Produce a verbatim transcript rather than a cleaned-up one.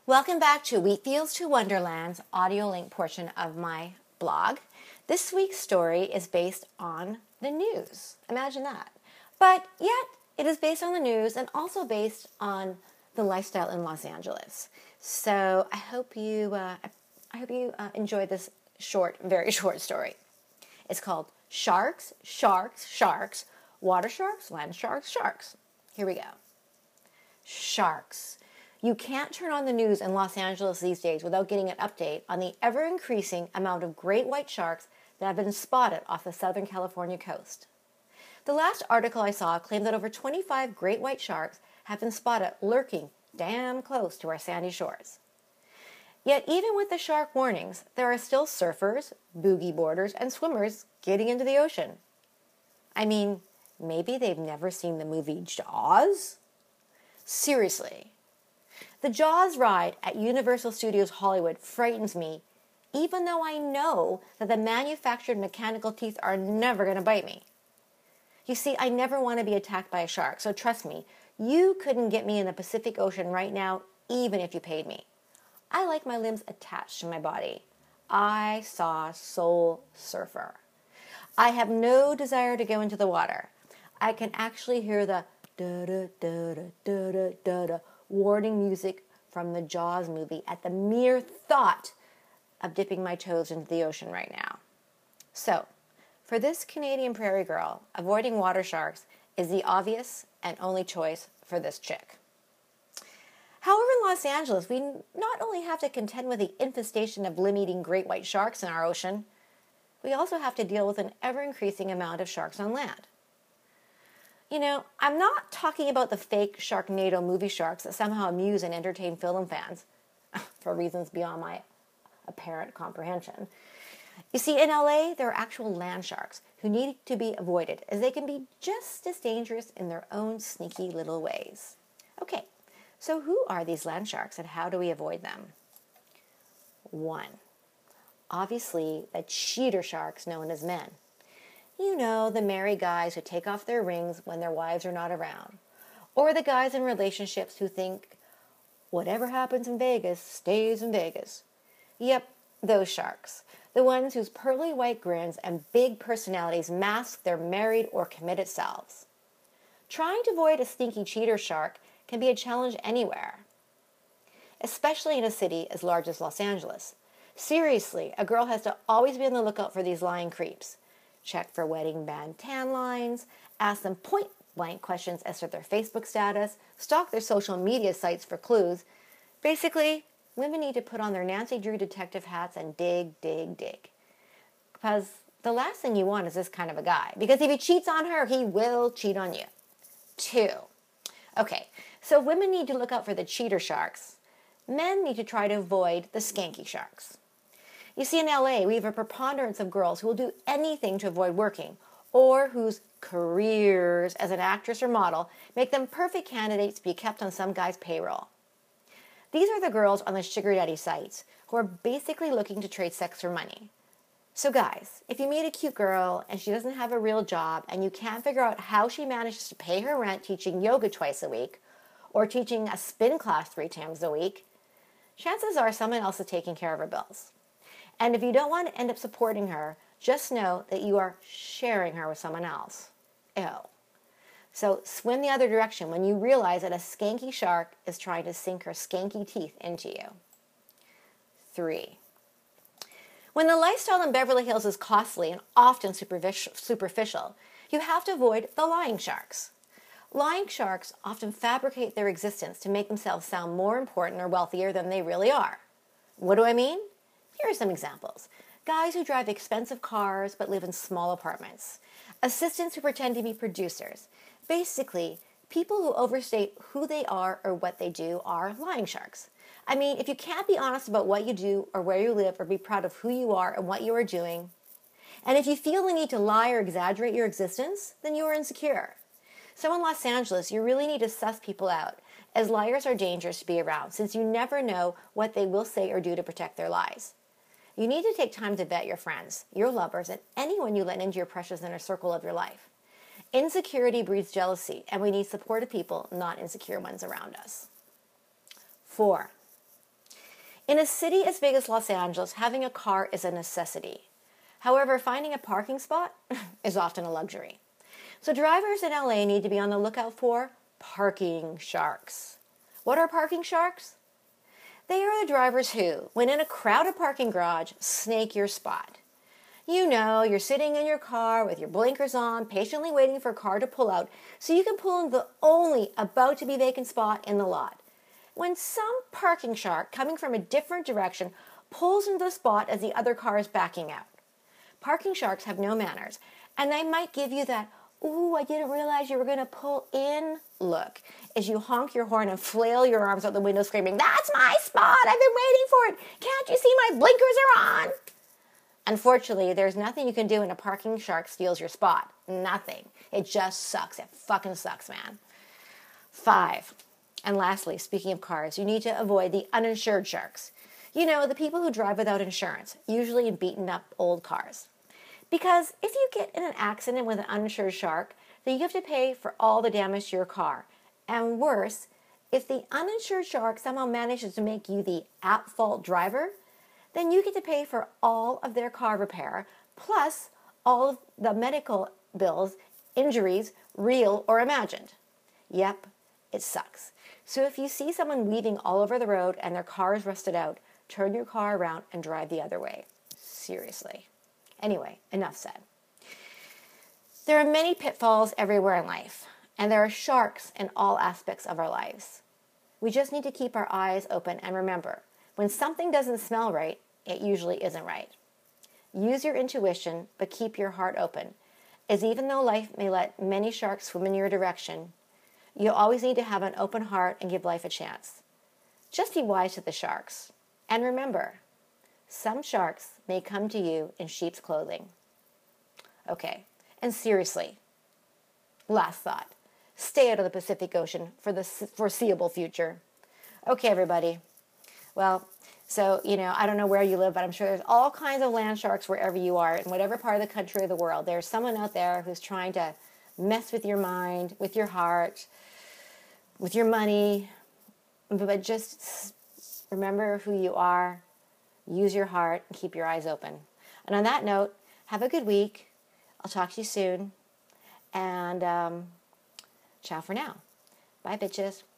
Welcome back to Wheatfields to Wonderland's audio link portion of my blog. This week's story is based on the news. Imagine that. But yet, it is based on the news and also based on the lifestyle in Los Angeles. So I hope you, uh, I hope you uh, enjoy this short, very short story. It's called Sharks, Sharks, Sharks, Water Sharks, Land Sharks, Sharks. Here we go. Sharks. You can't turn on the news in Los Angeles these days without getting an update on the ever-increasing amount of great white sharks that have been spotted off the Southern California coast. The last article I saw claimed that over twenty-five great white sharks have been spotted lurking damn close to our sandy shores. Yet even with the shark warnings, there are still surfers, boogie boarders, and swimmers getting into the ocean. I mean, maybe they've never seen the movie Jaws? Seriously. The Jaws ride at Universal Studios Hollywood frightens me, even though I know that the manufactured mechanical teeth are never going to bite me. You see, I never want to be attacked by a shark, so trust me, you couldn't get me in the Pacific Ocean right now, even if you paid me. I like my limbs attached to my body. I saw Soul Surfer. I have no desire to go into the water. I can actually hear the da-da-da-da-da-da-da warning music from the Jaws movie at the mere thought of dipping my toes into the ocean right now. So, for this Canadian prairie girl, avoiding water sharks is the obvious and only choice for this chick. However, in Los Angeles, we not only have to contend with the infestation of limb-eating great white sharks in our ocean, we also have to deal with an ever-increasing amount of sharks on land. You know, I'm not talking about the fake Sharknado movie sharks that somehow amuse and entertain film fans, for reasons beyond my apparent comprehension. You see, in L A, there are actual land sharks who need to be avoided, as they can be just as dangerous in their own sneaky little ways. Okay, so who are these land sharks and how do we avoid them? One, obviously the cheater sharks known as men. You know, the merry guys who take off their rings when their wives are not around. Or the guys in relationships who think, whatever happens in Vegas stays in Vegas. Yep, those sharks. The ones whose pearly white grins and big personalities mask their married or committed selves. Trying to avoid a sneaky cheater shark can be a challenge anywhere, especially in a city as large as Los Angeles. Seriously, a girl has to always be on the lookout for these lying creeps. Check for wedding band tan lines, ask them point-blank questions as to their Facebook status, stalk their social media sites for clues. Basically, women need to put on their Nancy Drew detective hats and dig, dig, dig. Because the last thing you want is this kind of a guy. Because if he cheats on her, he will cheat on you. Two. Okay, so women need to look out for the cheater sharks. Men need to try to avoid the skanky sharks. You see, in L A, we have a preponderance of girls who will do anything to avoid working, or whose careers as an actress or model make them perfect candidates to be kept on some guy's payroll. These are the girls on the sugar daddy sites who are basically looking to trade sex for money. So guys, if you meet a cute girl and she doesn't have a real job and you can't figure out how she manages to pay her rent teaching yoga twice a week or teaching a spin class three times a week, chances are someone else is taking care of her bills. And if you don't want to end up supporting her, just know that you are sharing her with someone else. Ew. So swim the other direction when you realize that a skanky shark is trying to sink her skanky teeth into you. Three. When the lifestyle in Beverly Hills is costly and often superficial, you have to avoid the lying sharks. Lying sharks often fabricate their existence to make themselves sound more important or wealthier than they really are. What do I mean? Here are some examples. Guys who drive expensive cars but live in small apartments. Assistants who pretend to be producers. Basically, people who overstate who they are or what they do are lying sharks. I mean, if you can't be honest about what you do or where you live or be proud of who you are and what you are doing, and if you feel the need to lie or exaggerate your existence, then you are insecure. So in Los Angeles, you really need to suss people out, as liars are dangerous to be around since you never know what they will say or do to protect their lies. You need to take time to vet your friends, your lovers, and anyone you let into your precious inner circle of your life. Insecurity breeds jealousy, and we need supportive people, not insecure ones around us. Four, In a city as big as Los Angeles, having a car is a necessity. However, finding a parking spot is often a luxury. So drivers in L A need to be on the lookout for parking sharks. What are parking sharks? They are the drivers who, when in a crowded parking garage, snake your spot. You know, you're sitting in your car with your blinkers on, patiently waiting for a car to pull out so you can pull in the only about to be vacant spot in the lot. When some parking shark coming from a different direction pulls into the spot as the other car is backing out. Parking sharks have no manners, and they might give you that, ooh, I didn't realize you were going to pull in look as you honk your horn and flail your arms out the window screaming, that's my spot, I've been waiting for it, can't you see my blinkers are on? Unfortunately, there's nothing you can do when a parking shark steals your spot. Nothing. It just sucks. It fucking sucks, man. Five. And lastly, speaking of cars, you need to avoid the uninsured sharks. You know, the people who drive without insurance, usually in beaten up old cars. Because if you get in an accident with an uninsured shark, then you have to pay for all the damage to your car. And worse, if the uninsured shark somehow manages to make you the at-fault driver, then you get to pay for all of their car repair, plus all of the medical bills, injuries, real or imagined. Yep, it sucks. So if you see someone weaving all over the road and their car is rusted out, turn your car around and drive the other way. Seriously. Anyway, enough said. There are many pitfalls everywhere in life, and there are sharks in all aspects of our lives. We just need to keep our eyes open and remember, when something doesn't smell right, it usually isn't right. Use your intuition, but keep your heart open, as even though life may let many sharks swim in your direction, you always need to have an open heart and give life a chance. Just be wise to the sharks. And remember, some sharks may come to you in sheep's clothing. Okay, and seriously, last thought. Stay out of the Pacific Ocean for the foreseeable future. Okay, everybody. Well, so, you know, I don't know where you live, but I'm sure there's all kinds of land sharks wherever you are, in whatever part of the country or the world. There's someone out there who's trying to mess with your mind, with your heart, with your money. But just remember who you are, use your heart, and keep your eyes open. And on that note, have a good week. I'll talk to you soon. And um, ciao for now. Bye, bitches.